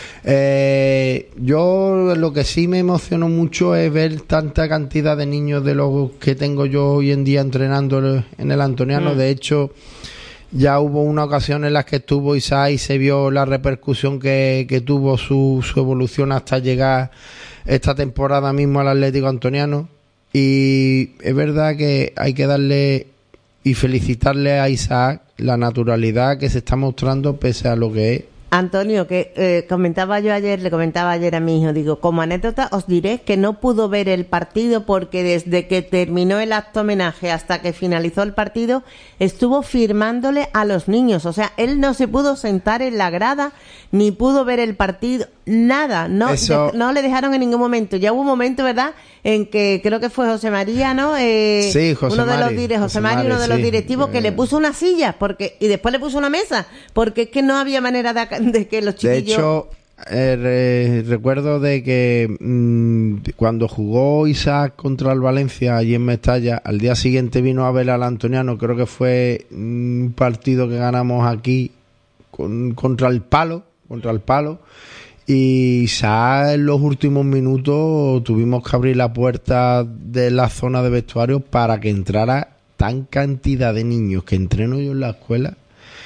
Yo lo que sí me emocionó mucho es ver tanta cantidad de niños de los que tengo yo hoy en día entrenando en el Antoniano. De hecho, ya hubo una ocasión en la que estuvo Isaac y se vio la repercusión que tuvo su evolución hasta llegar esta temporada mismo al Atlético Antoniano. Y es verdad que hay que darle y felicitarle a Isaac la naturalidad que se está mostrando pese a lo que es. Antonio, que le comentaba ayer a mi hijo, digo, como anécdota os diré que no pudo ver el partido porque desde que terminó el acto homenaje hasta que finalizó el partido estuvo firmándole a los niños. O sea, él no se pudo sentar en la grada ni pudo ver el partido, nada, no le dejaron en ningún momento. Ya hubo un momento, ¿verdad?, en que creo que fue José María, ¿no? Sí, José María, uno de los directivos, que le puso una silla y después le puso una mesa, porque es que no había manera de que los chiquillos... De hecho, recuerdo de que cuando jugó Isaac contra el Valencia allí en Mestalla, al día siguiente vino a ver al Antoniano. Creo que fue un partido que ganamos aquí contra el Palo, y Isaac en los últimos minutos tuvimos que abrir la puerta de la zona de vestuario para que entrara tan cantidad de niños que entreno yo en la escuela,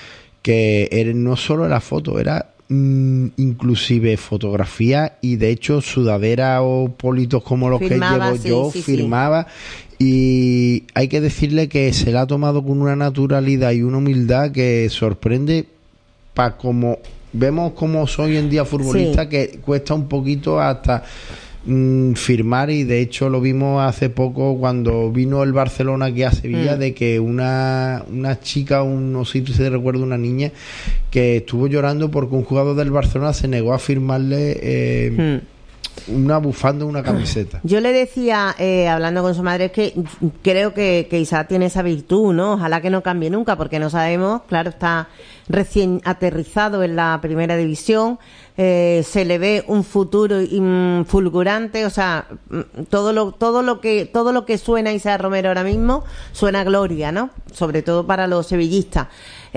que no solo la foto, era inclusive fotografía y de hecho sudadera o politos como los firmaba, que llevo yo, firmaba. Y hay que decirle que se la ha tomado con una naturalidad y una humildad que sorprende, para como vemos como soy hoy en día futbolista, que cuesta un poquito hasta firmar. Y de hecho lo vimos hace poco cuando vino el Barcelona aquí a Sevilla, de que una chica, no sé si se recuerda, una niña que estuvo llorando porque un jugador del Barcelona se negó a firmarle una bufanda, una camiseta. Yo le decía, hablando con su madre, es que creo que Isaac tiene esa virtud, ¿no? Ojalá que no cambie nunca, porque no sabemos, claro, está recién aterrizado en la primera división, se le ve un futuro fulgurante, o sea, todo lo que suena Isaac Romero ahora mismo suena a gloria, ¿no? Sobre todo para los sevillistas.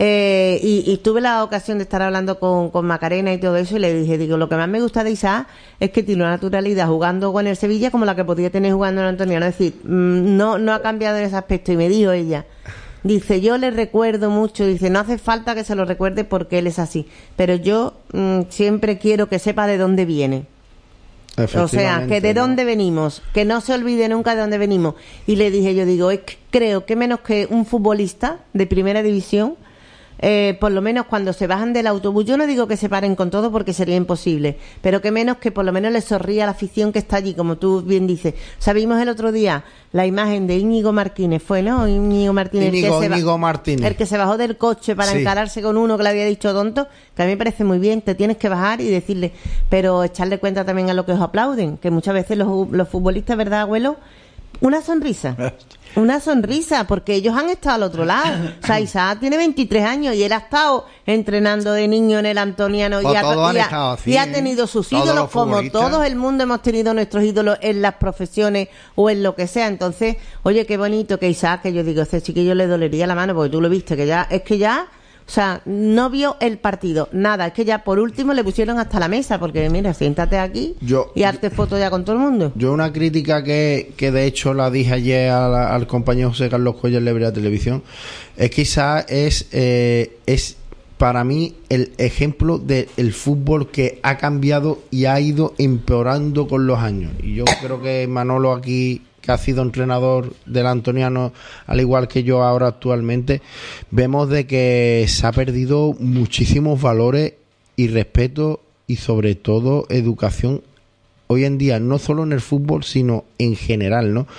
Y tuve la ocasión de estar hablando con Macarena y todo eso, y le dije, lo que más me gusta de Isaac es que tiene una naturalidad jugando con el Sevilla como la que podía tener jugando en el Antoniano. Es decir, no ha cambiado en ese aspecto. Y me dijo ella, dice, yo le recuerdo mucho, dice, no hace falta que se lo recuerde porque él es así, pero yo siempre quiero que sepa de dónde viene. O sea, que de dónde venimos, que no se olvide nunca de dónde venimos. Y le dije, creo que menos que un futbolista de primera división, por lo menos cuando se bajan del autobús, yo no digo que se paren con todo porque sería imposible, pero que menos que por lo menos le sonríe a la afición que está allí, como tú bien dices. Sabimos el otro día la imagen de Íñigo Martínez, Íñigo Martínez, el que se bajó del coche para encararse con uno que le había dicho tonto, que a mí me parece muy bien, te tienes que bajar y decirle, pero echarle cuenta también a lo que os aplauden, que muchas veces los futbolistas, ¿verdad, abuelo?, Una sonrisa. Una sonrisa, porque ellos han estado al otro lado. O sea, Isaac tiene 23 años y él ha estado entrenando de niño en el Antoniano y ha tenido sus ídolos, como todo el mundo hemos tenido nuestros ídolos en las profesiones o en lo que sea. Entonces, oye, qué bonito que Isaac, que yo digo, este chiquillo le dolería la mano, porque tú lo viste, que ya, o sea, no vio el partido, nada, es que ya por último le pusieron hasta la mesa, porque mira, siéntate aquí y hazte foto ya con todo el mundo. Yo una crítica que de hecho la dije ayer al compañero José Carlos Cuellar de la televisión, es que quizás es para mí el ejemplo del fútbol que ha cambiado y ha ido empeorando con los años. Y yo creo que Manolo aquí, que ha sido entrenador del Antoniano, al igual que yo ahora actualmente, vemos de que se ha perdido muchísimos valores y respeto y sobre todo educación hoy en día, no solo en el fútbol, sino en general, ¿no?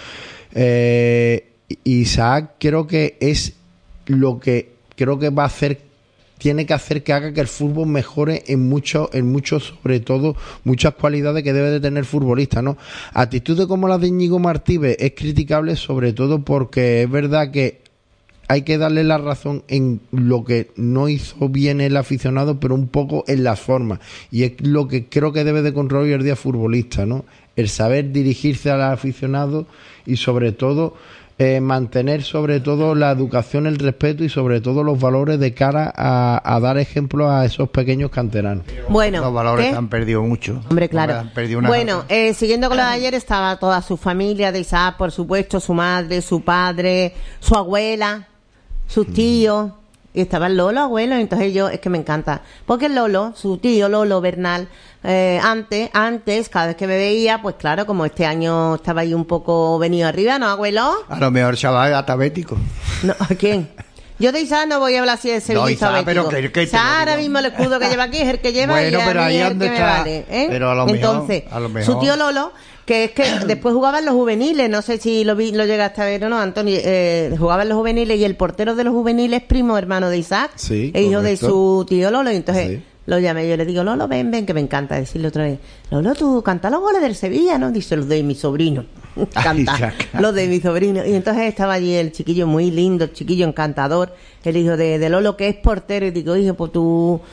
Isaac creo que es lo que creo que va a hacer, tiene que hacer que haga que el fútbol mejore en mucho, sobre todo, muchas cualidades que debe de tener el futbolista, ¿no? Actitudes como la de Íñigo Martínez es criticable, sobre todo porque es verdad que hay que darle la razón en lo que no hizo bien el aficionado, pero un poco en las formas. Y es lo que creo que debe de controlar hoy el día futbolista, ¿no? El saber dirigirse al aficionado y sobre todo mantener sobre todo la educación, el respeto y sobre todo los valores de cara a dar ejemplo a esos pequeños canteranos. Bueno, los valores han perdido mucho. Hombre, claro. Bueno, siguiendo con lo de ayer, estaba toda su familia de Isaac, por supuesto, su madre, su padre, su abuela, sus tíos, y estaba el Lolo, abuelo, entonces yo, es que me encanta, porque el Lolo, su tío Lolo Bernal, antes, cada vez que me veía, pues claro, como este año estaba ahí un poco venido arriba, ¿no, abuelo? A lo mejor chaval atabético. No, ¿a quién? Yo de Isaac no voy a hablar así de sevillista bético. Pero que ahora mismo el escudo que lleva aquí es el que lleva, bueno, y pero a mí ahí es el donde que está, me vale, ¿eh? Pero a lo entonces, mejor, su tío Lolo, que es que después jugaba en los juveniles, no sé si lo llegaste a ver o no, Antonio, jugaba en los juveniles y el portero de los juveniles, primo hermano de Isaac, sí, hijo de su tío Lolo, y entonces lo llamé, yo le digo, Lolo, ven, que me encanta decirle otra vez, Lolo, tú canta los goles del Sevilla, ¿no? Dice, los de mi sobrino, canta los de mi sobrino, y entonces estaba allí el chiquillo muy lindo, el chiquillo encantador, el hijo de Lolo, que es portero, y digo, hijo, pues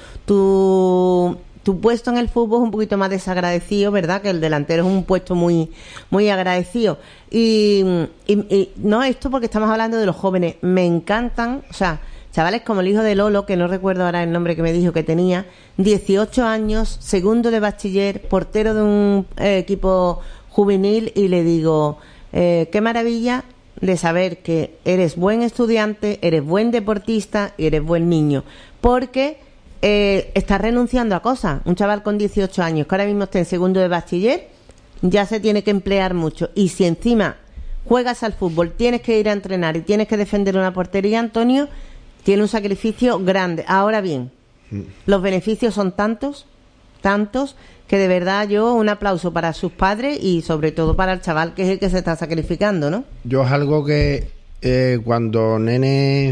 tu puesto en el fútbol es un poquito más desagradecido, ¿verdad? Que el delantero es un puesto muy, muy agradecido. Y no esto porque estamos hablando de los jóvenes. Me encantan, o sea, chavales como el hijo de Lolo, que no recuerdo ahora el nombre que me dijo que tenía, 18 años, segundo de bachiller, portero de un equipo juvenil, y le digo, qué maravilla de saber que eres buen estudiante, eres buen deportista y eres buen niño. Porque está renunciando a cosas. Un chaval con 18 años que ahora mismo está en segundo de bachiller ya se tiene que emplear mucho, y si encima juegas al fútbol, tienes que ir a entrenar y tienes que defender una portería, Antonio, tiene un sacrificio grande. Ahora bien, los beneficios son tantos que de verdad yo un aplauso para sus padres y sobre todo para el chaval, que es el que se está sacrificando, ¿no? Yo es algo que cuando Nene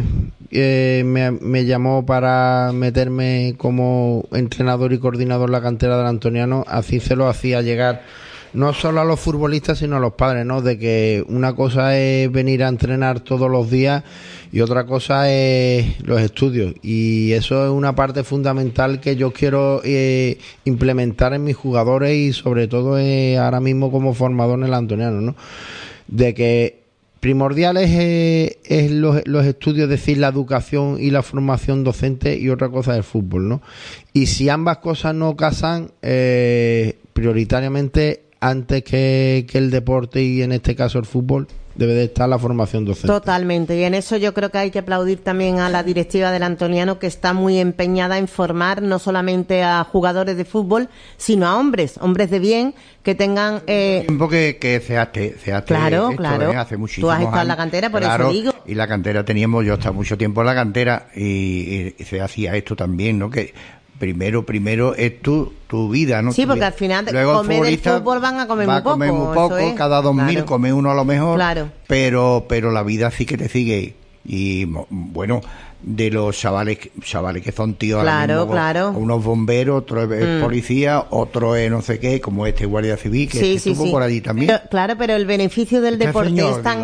me llamó para meterme como entrenador y coordinador en la cantera del Antoniano, así se lo hacía llegar no solo a los futbolistas sino a los padres, ¿no? De que una cosa es venir a entrenar todos los días y otra cosa es los estudios, y eso es una parte fundamental que yo quiero implementar en mis jugadores y sobre todo ahora mismo como formador en el Antoniano, ¿no? De que primordial es los estudios, es decir, la educación y la formación docente, y otra cosa es el fútbol, ¿no? Y si ambas cosas no casan, prioritariamente antes que el deporte y en este caso el fútbol, debe de estar la formación docente. Totalmente, y en eso yo creo que hay que aplaudir también a la directiva del Antoniano, que está muy empeñada en formar no solamente a jugadores de fútbol, sino a hombres de bien, que tengan... tiempo que se claro, esto, claro. Hace muchísimos Tú has estado años, en la cantera, por claro, eso digo. Y la cantera yo he estado mucho tiempo en la cantera y se hacía esto también, ¿no? Que primero es tu vida, ¿no? Sí, porque al final luego comer el fútbol van a comer muy poco. Comer muy poco, cada 2000 come uno a lo mejor. Claro. Pero la vida sí que te sigue. Y bueno, de los chavales que son tíos claro, ahora mismo, claro. unos bomberos, otro es policía, otro es no sé qué, como guardia civil que estuvo por allí también. Pero el beneficio del deporte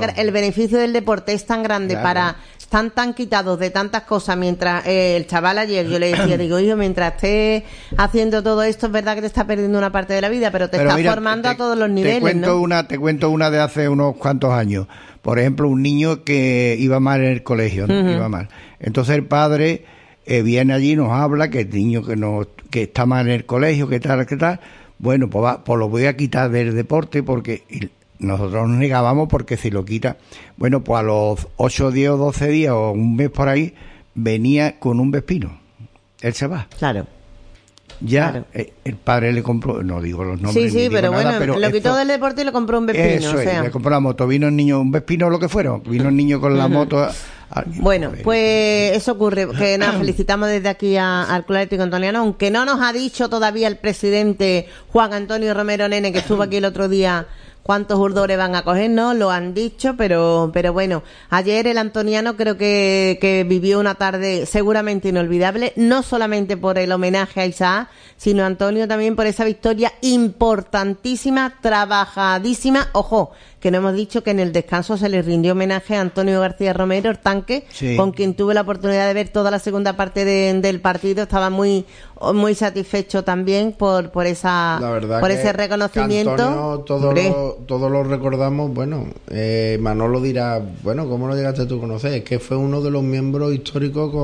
es tan grande, claro. Para están tan quitados de tantas cosas, mientras el chaval ayer yo le decía, digo, hijo, mientras estés haciendo todo esto es verdad que te está perdiendo una parte de la vida, pero estás formando a todos los niveles. Te cuento una de hace unos cuantos años. Por ejemplo, un niño que iba mal en el colegio, ¿no? Iba mal. Entonces el padre viene allí y nos habla que el niño que está mal en el colegio, que tal. Bueno, pues lo voy a quitar del deporte porque nosotros nos negábamos porque si lo quita, bueno, pues a los 8 días o 12 días o un mes por ahí, venía con un vespino. Él se va. Claro. Ya claro. El padre le compró, no digo los nombres, sí, pero nada, bueno, pero lo quitó del deporte y le compró un vespino. Eso le compró la moto, vino el niño, un vespino o lo que fuera, vino el niño con la moto. Bueno, pues eso ocurre, que nada, felicitamos desde aquí al Club Atlético Antoniano, aunque no nos ha dicho todavía el presidente Juan Antonio Romero Nene, que estuvo aquí el otro día, cuántos jugadores van a coger, no lo han dicho, pero bueno, ayer el antoniano creo que vivió una tarde seguramente inolvidable, no solamente por el homenaje a Isaac, sino Antonio también por esa victoria importantísima, trabajadísima. Ojo, que no hemos dicho que en el descanso se le rindió homenaje a Antonio García Romero, el tanque, sí, con quien tuve la oportunidad de ver toda la segunda parte del partido. Estaba muy satisfecho también por ese reconocimiento. Antonio, todos lo recordamos. Bueno, Manolo dirá, bueno, ¿cómo lo llegaste tú a conocer? Es que fue uno de los miembros históricos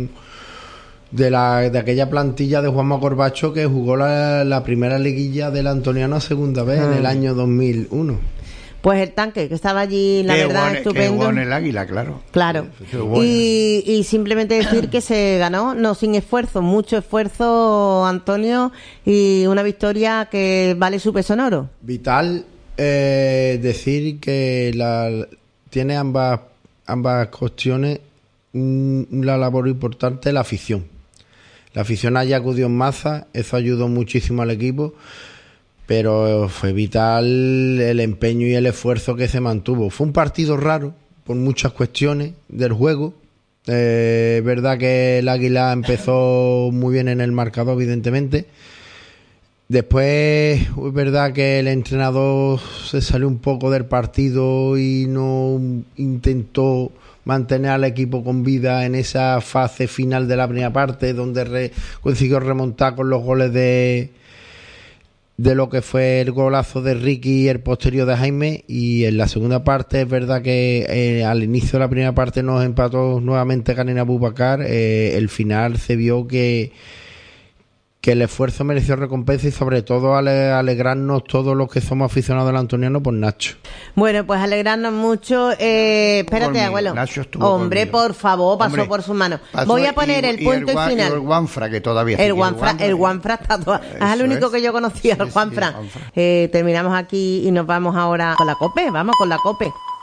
de aquella plantilla de Juanma Corbacho que jugó la primera liguilla del Antoniano a segunda vez en el año 2001. Pues el tanque, que estaba allí, la verdad, estupendo. Que jugó en el Águila, claro. Claro. Y simplemente decir que se ganó, no sin esfuerzo, mucho esfuerzo, Antonio, y una victoria que vale su peso en oro. Vital decir que tiene ambas cuestiones, la labor importante, la afición. La afición allá acudió en masa, eso ayudó muchísimo al equipo, pero fue vital el empeño y el esfuerzo que se mantuvo. Fue un partido raro por muchas cuestiones del juego. Es verdad que el Águila empezó muy bien en el marcador, evidentemente. Después es verdad que el entrenador se salió un poco del partido y no intentó mantener al equipo con vida en esa fase final de la primera parte, donde consiguió remontar con los goles de lo que fue el golazo de Ricky y el posterior de Jaime. Y en la segunda parte es verdad que al inicio de la primera parte nos empató nuevamente Canina Abubakar. El final se vio que el esfuerzo mereció recompensa y sobre todo alegrarnos todos los que somos aficionados al antoniano por Nacho. Bueno, pues alegrarnos mucho. Espérate, abuelo. Hombre, por favor, pasó por sus manos. Voy a poner el punto y final. Y el Juanfra, que todavía el Juanfra está todo. Es el único que yo conocía, el Juanfra. Terminamos aquí y nos vamos ahora con la COPE. Vamos con la COPE.